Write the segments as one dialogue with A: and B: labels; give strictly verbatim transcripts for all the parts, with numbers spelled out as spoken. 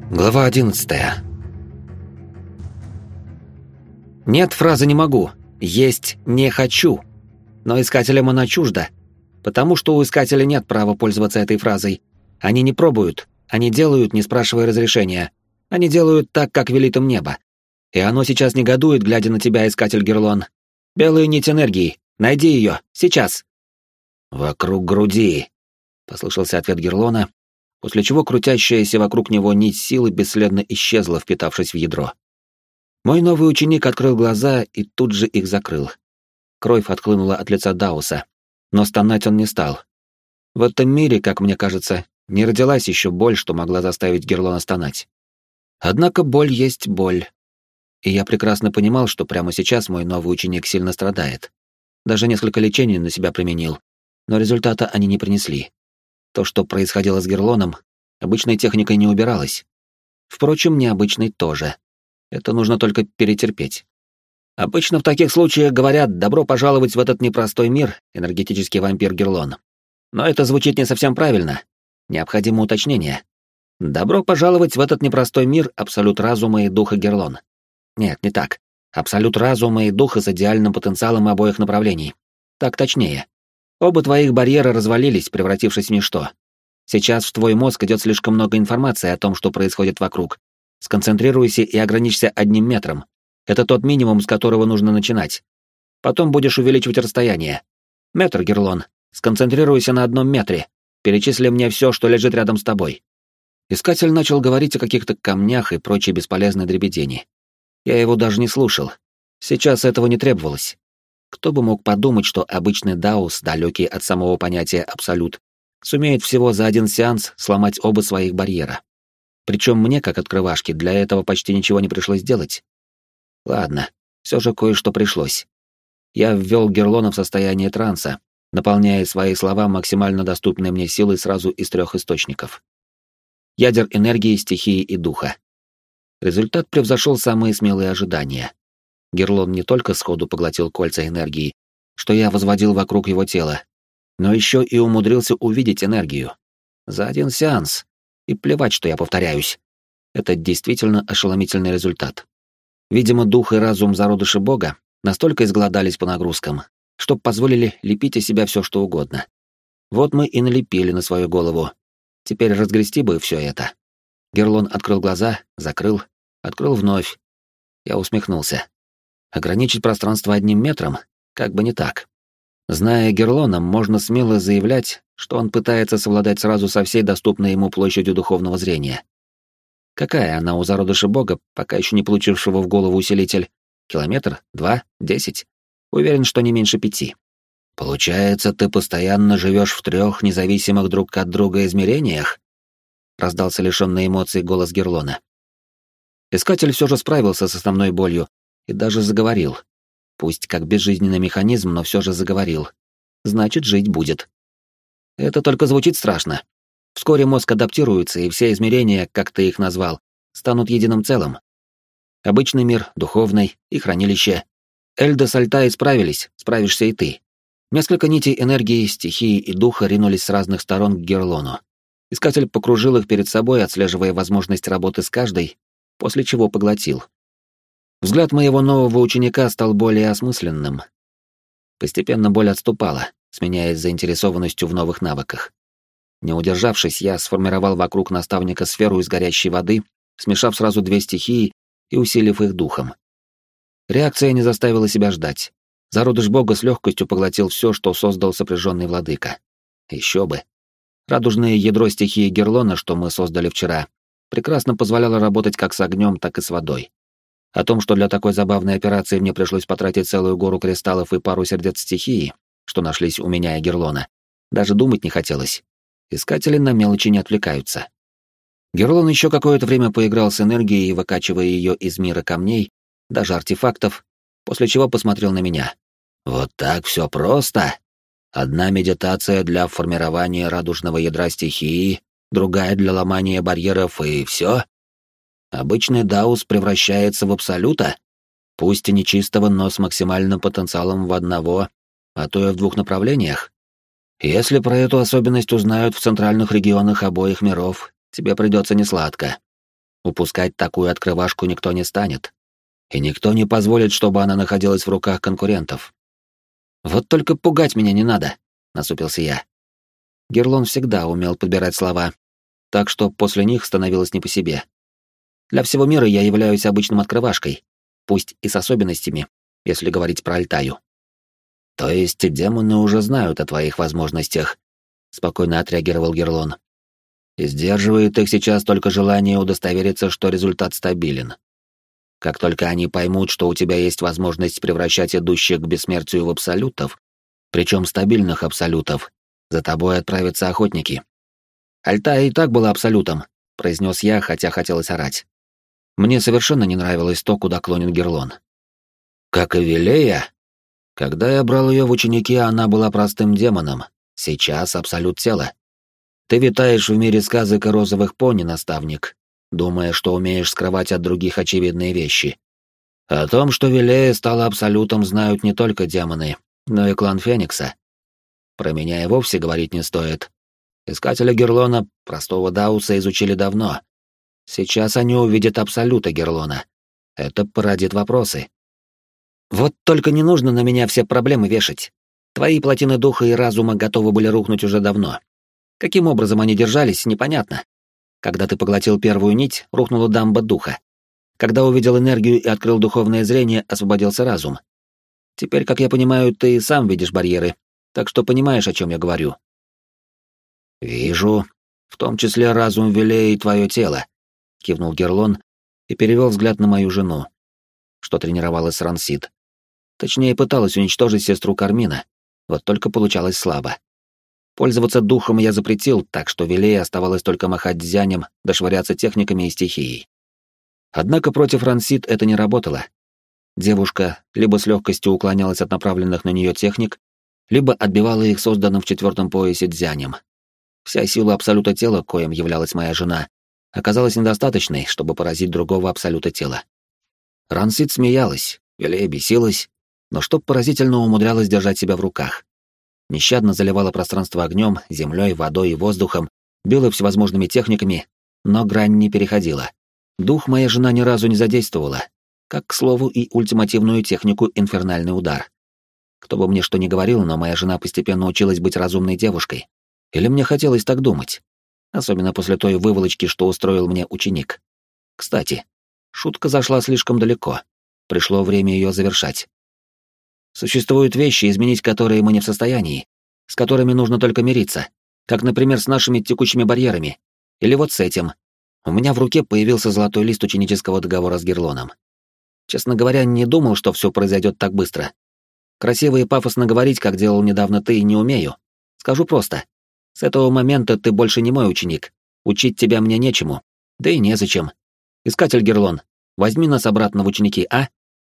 A: Глава одиннадцатая. Нет фразы «не могу», есть «не хочу». Но искателям она чужда, потому что у искателя нет права пользоваться этой фразой. Они не пробуют, они делают, не спрашивая разрешения. Они делают так, как велит им небо. И оно сейчас негодует, глядя на тебя, искатель Герлон. Белая нить энергии. Найди ее. Сейчас. «Вокруг груди», — послышался ответ Герлона, после чего крутящаяся вокруг него нить силы бесследно исчезла, впитавшись в ядро. Мой новый ученик открыл глаза и тут же их закрыл. Кровь отхлынула от лица Дауса, но стонать он не стал. В этом мире, как мне кажется, не родилась еще боль, что могла заставить Герлона стонать. Однако боль есть боль. И я прекрасно понимал, что прямо сейчас мой новый ученик сильно страдает. Даже несколько лечений на себя применил, но результата они не принесли. То, что происходило с Герлоном, обычной техникой не убиралось. Впрочем, необычной тоже. Это нужно только перетерпеть. Обычно в таких случаях говорят «добро пожаловать в этот непростой мир», энергетический вампир Герлон. Но это звучит не совсем правильно. Необходимо уточнение. «Добро пожаловать в этот непростой мир, абсолют разума и духа Герлон». Нет, не так. Абсолют разума и духа с идеальным потенциалом обоих направлений. Так точнее. Оба твоих барьера развалились, превратившись в ничто. Сейчас в твой мозг идет слишком много информации о том, что происходит вокруг. Сконцентрируйся и ограничься одним метром. Это тот минимум, с которого нужно начинать. Потом будешь увеличивать расстояние. Метр, Герлон. Сконцентрируйся на одном метре. Перечисли мне все, что лежит рядом с тобой. Искатель начал говорить о каких-то камнях и прочей бесполезной дребедени. Я его даже не слушал. Сейчас этого не требовалось. Кто бы мог подумать, что обычный даус, далекий от самого понятия «абсолют», сумеет всего за один сеанс сломать оба своих барьера. Причем мне, как открывашке, для этого почти ничего не пришлось делать. Ладно, все же кое-что пришлось. Я ввел Герлона в состояние транса, наполняя свои слова максимально доступной мне силой сразу из трех источников. Ядер энергии, стихии и духа. Результат превзошел самые смелые ожидания. Герлон не только сходу поглотил кольца энергии, что я возводил вокруг его тела, но еще и умудрился увидеть энергию. За один сеанс. И плевать, что я повторяюсь. Это действительно ошеломительный результат. Видимо, дух и разум зародыша Бога настолько изголодались по нагрузкам, что позволили лепить из себя все, что угодно. Вот мы и налепили на свою голову. Теперь разгрести бы все это. Герлон открыл глаза, закрыл, открыл вновь. Я усмехнулся. Ограничить пространство одним метром? Как бы не так. Зная Герлона, можно смело заявлять, что он пытается совладать сразу со всей доступной ему площадью духовного зрения. Какая она у зародыша Бога, пока еще не получившего в голову усилитель? Километр? Два? Десять? Уверен, что не меньше пяти. «Получается, ты постоянно живешь в трех независимых друг от друга измерениях?» — раздался лишенный эмоций голос Герлона. Искатель все же справился с основной болью и даже заговорил. Пусть как безжизненный механизм, но все же заговорил. Значит, жить будет. Это только звучит страшно. Вскоре мозг адаптируется, и все измерения, как ты их назвал, станут единым целым. Обычный мир, духовный и хранилище. Эльда с Альтай справились, справишься и ты. Несколько нитей энергии, стихии и духа ринулись с разных сторон к Герлону. Искатель покружил их перед собой, отслеживая возможность работы с каждой, после чего поглотил. Взгляд моего нового ученика стал более осмысленным. Постепенно боль отступала, сменяясь заинтересованностью в новых навыках. Не удержавшись, я сформировал вокруг наставника сферу из горящей воды, смешав сразу две стихии и усилив их духом. Реакция не заставила себя ждать. Зародыш Бога с легкостью поглотил все, что создал сопряженный владыка. Еще бы. Радужное ядро стихии Герлона, что мы создали вчера, прекрасно позволяло работать как с огнем, так и с водой. О том, что для такой забавной операции мне пришлось потратить целую гору кристаллов и пару сердец стихии, что нашлись у меня и Герлона, даже думать не хотелось. Искатели на мелочи не отвлекаются. Герлон еще какое-то время поиграл с энергией, выкачивая ее из мира камней, даже артефактов, после чего посмотрел на меня. «Вот так все просто? Одна медитация для формирования радужного ядра стихии, другая для ломания барьеров, и все? Обычный даус превращается в абсолюта? Пусть и нечистого, но с максимальным потенциалом в одного, а то и в двух направлениях? Если про эту особенность узнают в центральных регионах обоих миров, тебе придется несладко. Упускать такую открывашку никто не станет. И никто не позволит, чтобы она находилась в руках конкурентов. «Вот только пугать меня не надо», — насупился я. Герлон всегда умел подбирать слова, так что после них становилось не по себе. Для всего мира я являюсь обычным открывашкой, пусть и с особенностями, если говорить про Альтаю. То есть демоны уже знают о твоих возможностях, спокойно отреагировал Герлон. И сдерживает их сейчас только желание удостовериться, что результат стабилен. Как только они поймут, что у тебя есть возможность превращать идущих к бессмертию в абсолютов, причем стабильных абсолютов, за тобой отправятся охотники. Альтая и так была абсолютом, произнес я, хотя хотелось орать. Мне совершенно не нравилось то, куда клонит Герлон. Как и Вилея. Когда я брал ее в ученики, она была простым демоном. Сейчас абсолют тела. Ты витаешь в мире сказок и розовых пони, наставник, думая, что умеешь скрывать от других очевидные вещи. О том, что Вилея стала абсолютом, знают не только демоны, но и клан Феникса. Про меня и вовсе говорить не стоит. Искателя Герлона, простого Дауса, изучили давно. Сейчас они увидят абсолюта Герлона. Это породит вопросы. Вот только не нужно на меня все проблемы вешать. Твои плотины духа и разума готовы были рухнуть уже давно. Каким образом они держались, непонятно. Когда ты поглотил первую нить, рухнула дамба духа. Когда увидел энергию и открыл духовное зрение, освободился разум. Теперь, как я понимаю, ты сам видишь барьеры, так что понимаешь, о чем я говорю. «Вижу, в том числе разум Вилея и твое тело», — кивнул Герлон и перевел взгляд на мою жену, что тренировалась с Рансид. Точнее, пыталась уничтожить сестру Кармина, вот только получалось слабо. Пользоваться духом я запретил, так что Вилея оставалось только махать дзянем, да швыряться техниками и стихией. Однако против Рансид это не работало. Девушка либо с легкостью уклонялась от направленных на нее техник, либо отбивала их созданным в четвертом поясе дзянем. Вся сила абсолюта тела, коим являлась моя жена, оказалась недостаточной, чтобы поразить другого абсолюта тела. Рансид смеялась, Вилея бесилась, но что поразительно умудрялась держать себя в руках. Нещадно заливала пространство огнем, землей, водой и воздухом, била всевозможными техниками, но грань не переходила. Дух моя жена ни разу не задействовала, как, к слову, и ультимативную технику «Инфернальный удар». Кто бы мне что ни говорил, но моя жена постепенно училась быть разумной девушкой. Или мне хотелось так думать? Особенно после той выволочки, что устроил мне ученик. Кстати, шутка зашла слишком далеко. Пришло время ее завершать. Существуют вещи, изменить которые мы не в состоянии, с которыми нужно только мириться, как, например, с нашими текущими барьерами. Или вот с этим. У меня в руке появился золотой лист ученического договора с Герлоном. Честно говоря, не думал, что все произойдет так быстро. Красиво и пафосно говорить, как делал недавно ты, не умею. Скажу просто. С этого момента ты больше не мой ученик. Учить тебя мне нечему. Да и незачем. Искатель Герлон, возьми нас обратно в ученики, а?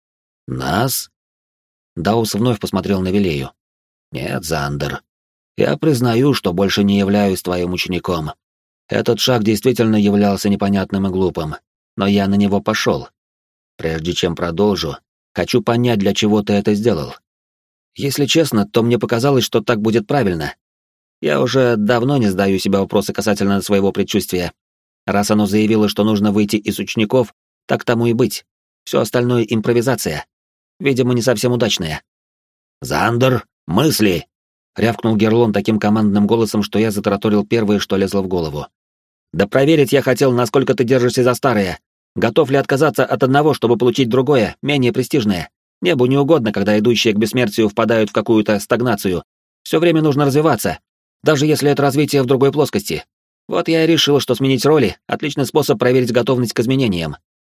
A: Нас? Даус вновь посмотрел на Вилею. Нет, Зандер. Я признаю, что больше не являюсь твоим учеником. Этот шаг действительно являлся непонятным и глупым, но я на него пошел. Прежде чем продолжу, хочу понять, для чего ты это сделал. Если честно, то мне показалось, что так будет правильно. Я уже давно не задаю себе вопросы касательно своего предчувствия. Раз оно заявило, что нужно выйти из учеников, так тому и быть. Все остальное — импровизация. Видимо, не совсем удачная. «Зандер, мысли!» — рявкнул Герлон таким командным голосом, что я затараторил первое, что лезло в голову. «Да проверить я хотел, насколько ты держишься за старое. Готов ли отказаться от одного, чтобы получить другое, менее престижное? Небу не угодно, когда идущие к бессмертию впадают в какую-то стагнацию. Все время нужно развиваться, даже если это развитие в другой плоскости. Вот я и решил, что сменить роли — отличный способ проверить готовность к изменениям».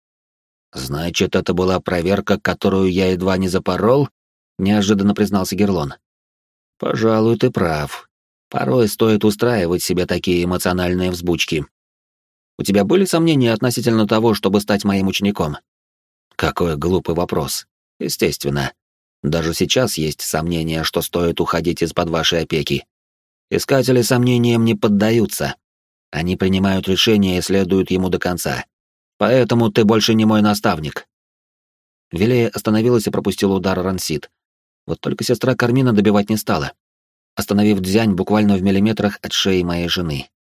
A: «Значит, это была проверка, которую я едва не запорол?» — неожиданно признался Герлон. «Пожалуй, ты прав. Порой стоит устраивать себе такие эмоциональные взбучки. У тебя были сомнения относительно того, чтобы стать моим учеником?» «Какой глупый вопрос. Естественно. Даже сейчас есть сомнения, что стоит уходить из-под вашей опеки. Искатели сомнениям не поддаются. Они принимают решение и следуют ему до конца. Поэтому ты больше не мой наставник». Вилея остановилась и пропустила удар Рансид. Вот только сестра Кармина добивать не стала, остановив дзянь буквально в миллиметрах от шеи моей жены.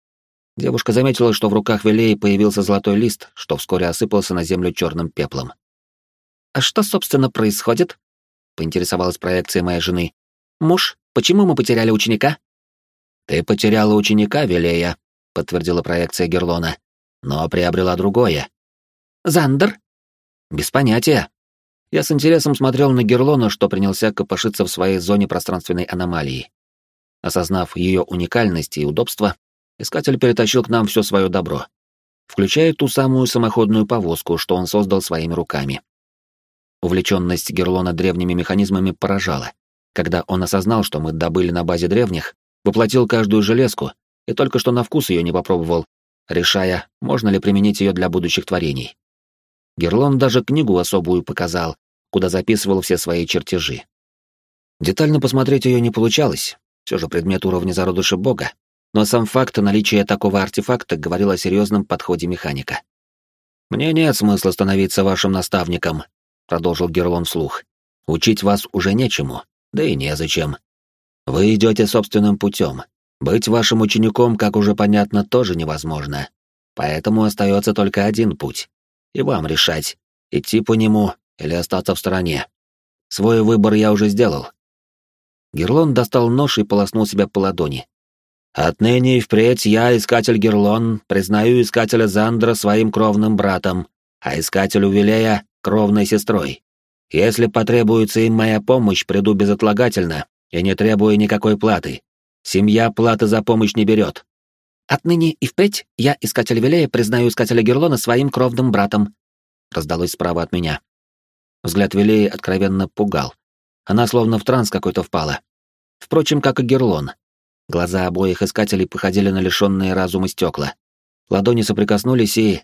A: Девушка заметила, что в руках Вилеи появился золотой лист, что вскоре осыпался на землю черным пеплом. «А что, собственно, происходит?» — поинтересовалась проекция моей жены. «Муж, почему мы потеряли ученика?» «Ты потеряла ученика, Вилея», — подтвердила проекция Герлона, «но приобрела другое». «Зандер?» «Без понятия». Я с интересом смотрел на Герлона, что принялся копошиться в своей зоне пространственной аномалии. Осознав ее уникальность и удобство, искатель перетащил к нам все свое добро, включая ту самую самоходную повозку, что он создал своими руками. Увлеченность Герлона древними механизмами поражала. Когда он осознал, что мы добыли на базе древних, воплотил каждую железку и только что на вкус ее не попробовал, решая, можно ли применить ее для будущих творений. Герлон даже книгу особую показал, куда записывал все свои чертежи. Детально посмотреть ее не получалось, все же предмет уровня зародыша бога, но сам факт наличия такого артефакта говорил о серьезном подходе механика. «Мне нет смысла становиться вашим наставником», — продолжил Герлон вслух. «Учить вас уже нечему, да и незачем. Вы идете собственным путем. Быть вашим учеником, как уже понятно, тоже невозможно. Поэтому остается только один путь. И вам решать, идти по нему или остаться в стороне. Свой выбор я уже сделал». Герлон достал нож и полоснул себя по ладони. «Отныне и впредь я, искатель Герлон, признаю искателя Зандра своим кровным братом, а искателю Вилея — кровной сестрой. Если потребуется им моя помощь, приду безотлагательно и не требуя никакой платы. Семья платы за помощь не берет». «Отныне и впредь я, искатель Вилея, признаю искателя Герлона своим кровным братом», — раздалось справа от меня. Взгляд Вилеи откровенно пугал. Она словно в транс какой-то впала. Впрочем, как и Герлон. Глаза обоих искателей походили на лишенные разума стекла. Ладони соприкоснулись и...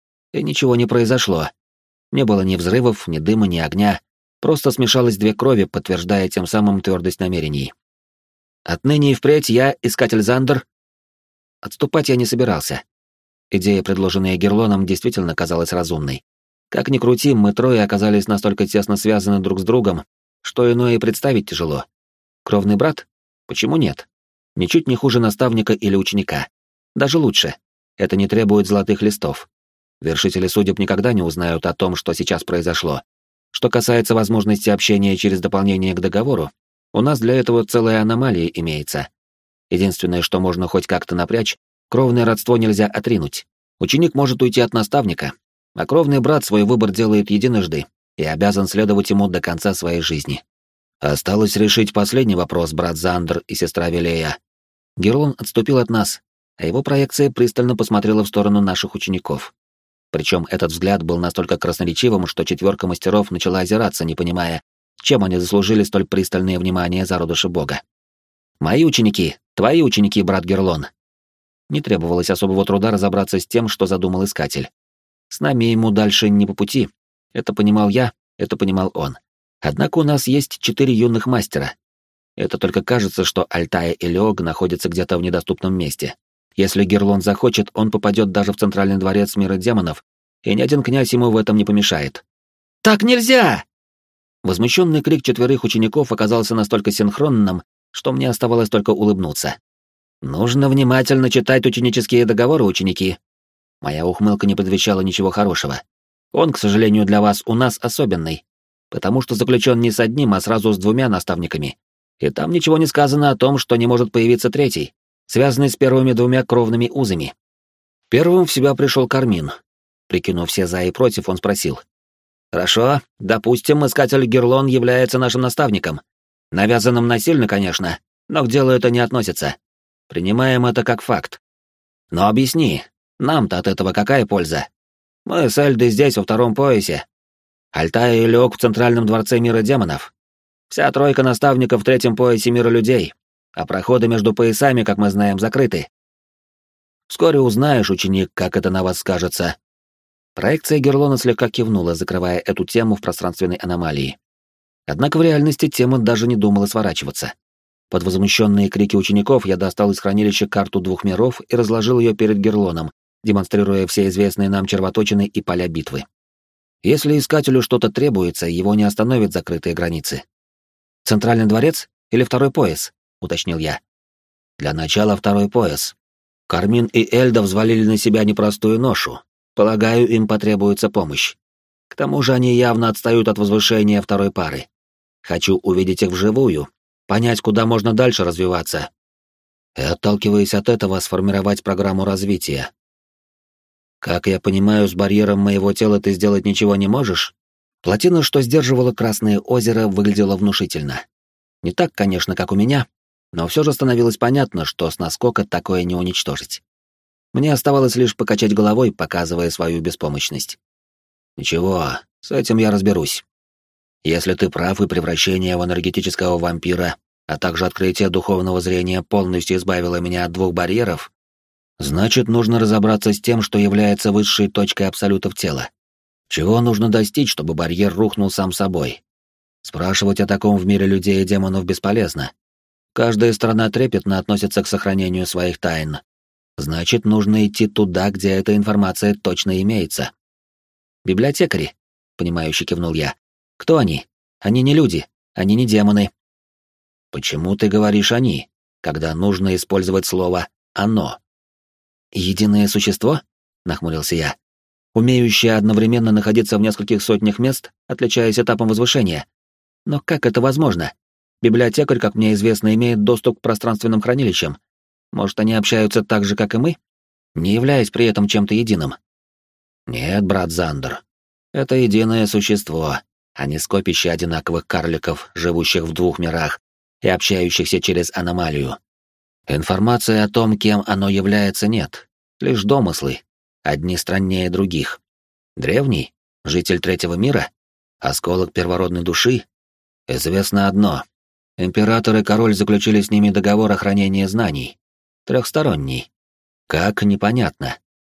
A: И ничего не произошло. Не было ни взрывов, ни дыма, ни огня. Просто смешалось две крови, подтверждая тем самым твердость намерений. «Отныне и впредь я, искатель Зандер...» Отступать я не собирался. Идея, предложенная Герлоном, действительно казалась разумной. Как ни крути, мы трое оказались настолько тесно связаны друг с другом, что иное и представить тяжело. Кровный брат? Почему нет? Ничуть не хуже наставника или ученика. Даже лучше. Это не требует золотых листов. Вершители судеб никогда не узнают о том, что сейчас произошло. Что касается возможности общения через дополнение к договору, у нас для этого целая аномалия имеется. Единственное, что можно хоть как-то напрячь, кровное родство нельзя отринуть. Ученик может уйти от наставника, а кровный брат свой выбор делает единожды и обязан следовать ему до конца своей жизни. Осталось решить последний вопрос, брат Зандер и сестра Вилея. Герлон отступил от нас, а его проекция пристально посмотрела в сторону наших учеников. Причем этот взгляд был настолько красноречивым, что четверка мастеров начала озираться, не понимая, чем они заслужили столь пристальное внимание зародыша бога. «Мои ученики, твои ученики, брат Герлон». Не требовалось особого труда разобраться с тем, что задумал искатель. С нами ему дальше не по пути. Это понимал я, это понимал он. Однако у нас есть четыре юных мастера. Это только кажется, что Альтая и Леог находятся где-то в недоступном месте. Если Герлон захочет, он попадет даже в центральный дворец мира демонов, и ни один князь ему в этом не помешает. «Так нельзя!» Возмущенный крик четверых учеников оказался настолько синхронным, что мне оставалось только улыбнуться. «Нужно внимательно читать ученические договоры, ученики». Моя ухмылка не предвещала ничего хорошего. Он, к сожалению, для вас у нас особенный, потому что заключен не с одним, а сразу с двумя наставниками. И там ничего не сказано о том, что не может появиться третий, связанный с первыми двумя кровными узами. Первым в себя пришел Кармин. Прикинув все за и против, он спросил. «Хорошо, допустим, искатель Герлон является нашим наставником. Навязанным насильно, конечно, но к делу это не относится. Принимаем это как факт. Но объясни, нам-то от этого какая польза? Мы с Эльдой здесь, во втором поясе. Альтая и Леог в центральном дворце мира демонов. Вся тройка наставников в третьем поясе мира людей, а проходы между поясами, как мы знаем, закрыты. Вскоре узнаешь, ученик, как это на вас скажется». Проекция Герлона слегка кивнула, закрывая эту тему в пространственной аномалии. Однако в реальности тема даже не думала сворачиваться. Под возмущенные крики учеников я достал из хранилища карту двух миров и разложил ее перед Герлоном, демонстрируя все известные нам червоточины и поля битвы. Если искателю что-то требуется, его не остановят закрытые границы. «Центральный дворец или второй пояс?» — уточнил я. «Для начала второй пояс. Кармин и Эльда взвалили на себя непростую ношу. Полагаю, им потребуется помощь. К тому же они явно отстают от возвышения второй пары. Хочу увидеть их вживую, понять, куда можно дальше развиваться. И, отталкиваясь от этого, сформировать программу развития. Как я понимаю, с барьером моего тела ты сделать ничего не можешь? Плотина, что сдерживала Красное озеро, выглядела внушительно. Не так, конечно, как у меня, но все же становилось понятно, что с наскока такое не уничтожить. Мне оставалось лишь покачать головой, показывая свою беспомощность. Ничего, с этим я разберусь. Если ты прав, и превращение в энергетического вампира, а также открытие духовного зрения полностью избавило меня от двух барьеров, значит, нужно разобраться с тем, что является высшей точкой абсолютов тела. Чего нужно достичь, чтобы барьер рухнул сам собой? Спрашивать о таком в мире людей и демонов бесполезно. Каждая страна трепетно относится к сохранению своих тайн. Значит, нужно идти туда, где эта информация точно имеется. Библиотекари, понимающе кивнул я. Кто они? Они не люди, они не демоны. Почему ты говоришь «они», когда нужно использовать слово «оно»? Единое существо? Нахмурился я. Умеющее одновременно находиться в нескольких сотнях мест, отличаясь этапом возвышения. Но как это возможно? Библиотекарь, как мне известно, имеет доступ к пространственным хранилищам. Может, они общаются так же, как и мы, не являясь при этом чем-то единым? Нет, брат Зандер. Это единое существо, а не скопище одинаковых карликов, живущих в двух мирах и общающихся через аномалию. Информации о том, кем оно является, нет. Лишь домыслы, одни страннее других. Древний? Житель третьего мира? Осколок первородной души? Известно одно. Император и король заключили с ними договор о хранении знаний. Трехсторонний. Как, непонятно.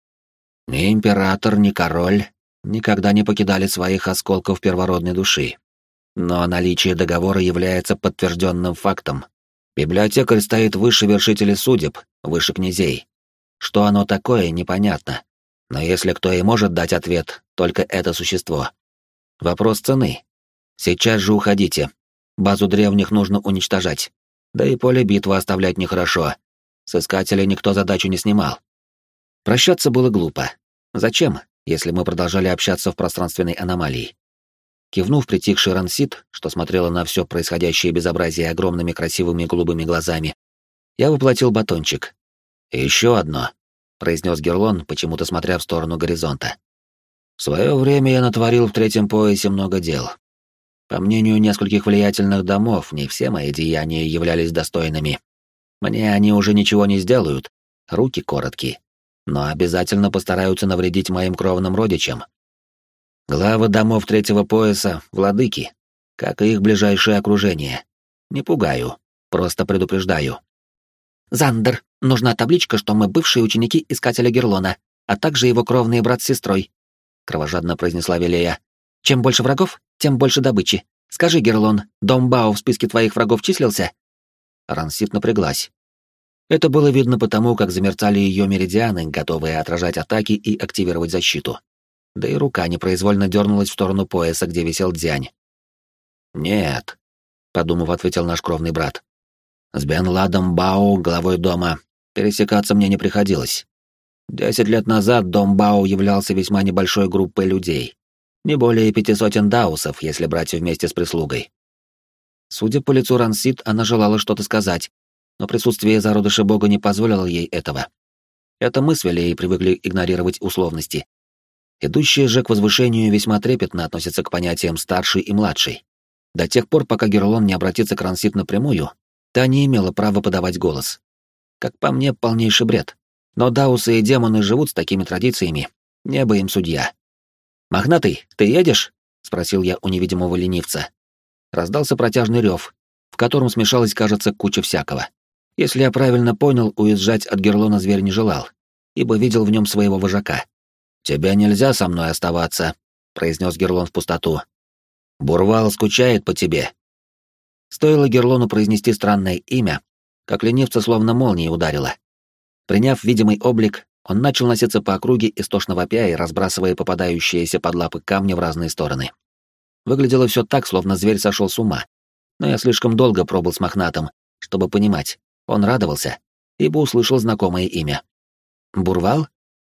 A: Ни император, ни король никогда не покидали своих осколков первородной души. Но наличие договора является подтвержденным фактом. Библиотекарь стоит выше вершителей судеб, выше князей. Что оно такое, непонятно. Но если кто и может дать ответ, только это существо. Вопрос цены. Сейчас же уходите. Базу древних нужно уничтожать. Да и поле битвы оставлять нехорошо. С искателя никто задачу не снимал. Прощаться было глупо. Зачем, если мы продолжали общаться в пространственной аномалии? Кивнув притихший Рансит, что смотрела на все происходящее безобразие огромными красивыми голубыми глазами, я воплотил батончик. «Еще одно», — произнес Герлон, почему-то смотря в сторону горизонта. «В свое время я натворил в третьем поясе много дел. По мнению нескольких влиятельных домов, не все мои деяния являлись достойными. Мне они уже ничего не сделают, руки короткие, но обязательно постараются навредить моим кровным родичам. Главы домов третьего пояса — владыки, как и их ближайшее окружение. Не пугаю, просто предупреждаю. «Зандер, нужна табличка, что мы бывшие ученики Искателя Герлона, а также его кровный брат с сестрой», — кровожадно произнесла Велея. «Чем больше врагов, тем больше добычи. Скажи, Герлон, дом Бао в списке твоих врагов числился?» Рансит напряглась. Это было видно потому, как замерцали ее меридианы, готовые отражать атаки и активировать защиту. Да и рука непроизвольно дернулась в сторону пояса, где висел Дзянь. «Нет», — подумав, ответил наш кровный брат. «С Бен Ладом Бао, главой дома, пересекаться мне не приходилось. Десять лет назад дом Бао являлся весьма небольшой группой людей. Не более пяти сотен даусов, если брать вместе с прислугой». Судя по лицу Рансит, она желала что-то сказать, но присутствие зародыша бога не позволило ей этого. Это мы с Велеей привыкли игнорировать условности. Идущие же к возвышению весьма трепетно относятся к понятиям «старший» и «младший». До тех пор, пока Герлон не обратится к Рансит напрямую, та не имела права подавать голос. Как по мне, полнейший бред. Но даусы и демоны живут с такими традициями. Небо им судья. «Мохнатый, ты едешь?» — спросил я у невидимого ленивца. Раздался протяжный рев, в котором смешалась, кажется, куча всякого. Если я правильно понял, уезжать от Герлона зверь не желал, ибо видел в нем своего вожака. «Тебе нельзя со мной оставаться», — произнес Герлон в пустоту. «Бурвал скучает по тебе». Стоило Герлону произнести странное имя, как ленивца словно молнией ударила. Приняв видимый облик, он начал носиться по округе, истошно вопя и разбрасывая попадающиеся под лапы камни в разные стороны. Выглядело все так, словно зверь сошел с ума, но я слишком долго пробыл с мохнатым, чтобы понимать, он радовался, ибо услышал знакомое имя. Бурвал?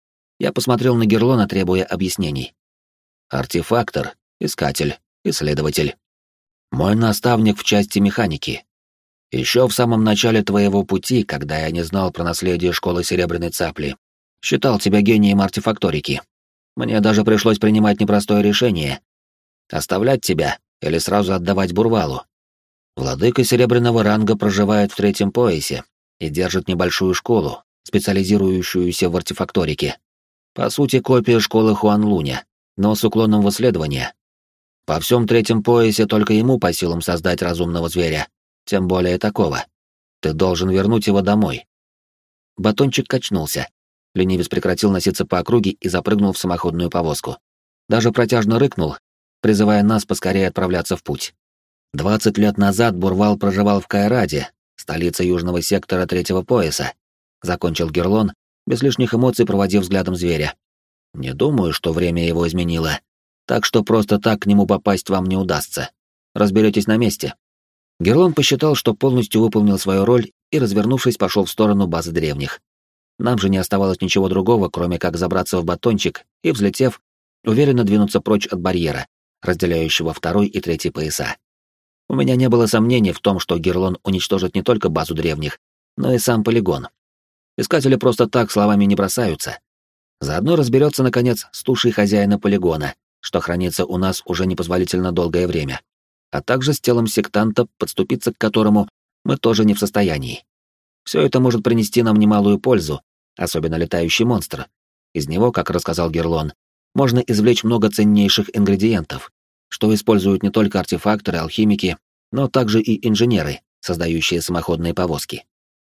A: Я посмотрел на Герлона, требуя объяснений. Артефактор, искатель, исследователь. Мой наставник в части механики. Еще в самом начале твоего пути, когда я не знал про наследие школы Серебряной Цапли, считал тебя гением артефакторики. Мне даже пришлось принимать непростое решение — оставлять тебя или сразу отдавать Бурвалу. Владыка Серебряного ранга проживает в третьем поясе и держит небольшую школу, специализирующуюся в артефакторике. По сути, копия школы Хуанлуня, но с уклоном в исследование. По всем третьем поясе только ему по силам создать разумного зверя, тем более такого. Ты должен вернуть его домой. Батончик качнулся. Ленивец прекратил носиться по округе и запрыгнул в самоходную повозку. Даже протяжно рыкнул, призывая нас поскорее отправляться в путь. Двадцать лет назад Бурвал проживал в Кайраде, столице южного сектора третьего пояса. Закончил Герлон, без лишних эмоций проводив взглядом зверя. Не думаю, что время его изменило, так что просто так к нему попасть вам не удастся. Разберетесь на месте. Герлон посчитал, что полностью выполнил свою роль и, развернувшись, пошел в сторону базы древних. Нам же не оставалось ничего другого, кроме как забраться в батончик и, взлетев, уверенно двинуться прочь от барьера, разделяющего второй и третий пояса. У меня не было сомнений в том, что Герлон уничтожит не только базу древних, но и сам полигон. Искатели просто так словами не бросаются. Заодно разберется, наконец, с тушей хозяина полигона, что хранится у нас уже непозволительно долгое время, а также с телом сектанта, подступиться к которому мы тоже не в состоянии. Все это может принести нам немалую пользу, особенно летающий монстр. Из него, как рассказал Герлон, можно извлечь много ценнейших ингредиентов, что используют не только артефакторы, алхимики, но также и инженеры, создающие самоходные повозки.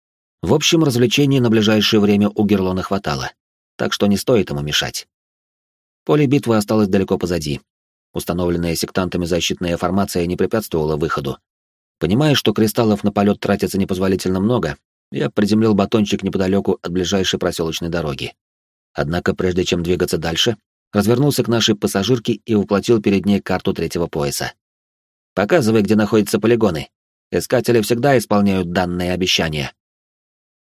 A: В общем, развлечений на ближайшее время у Герлона хватало, так что не стоит ему мешать. Поле битвы осталось далеко позади. Установленная сектантами защитная формация не препятствовала выходу. Понимая, что кристаллов на полет тратится непозволительно много, я приземлил батончик неподалеку от ближайшей проселочной дороги. Однако, прежде чем двигаться дальше, развернулся к нашей пассажирке и воплотил перед ней карту третьего пояса. «Показывай, где находятся полигоны. Искатели всегда исполняют данные обещания».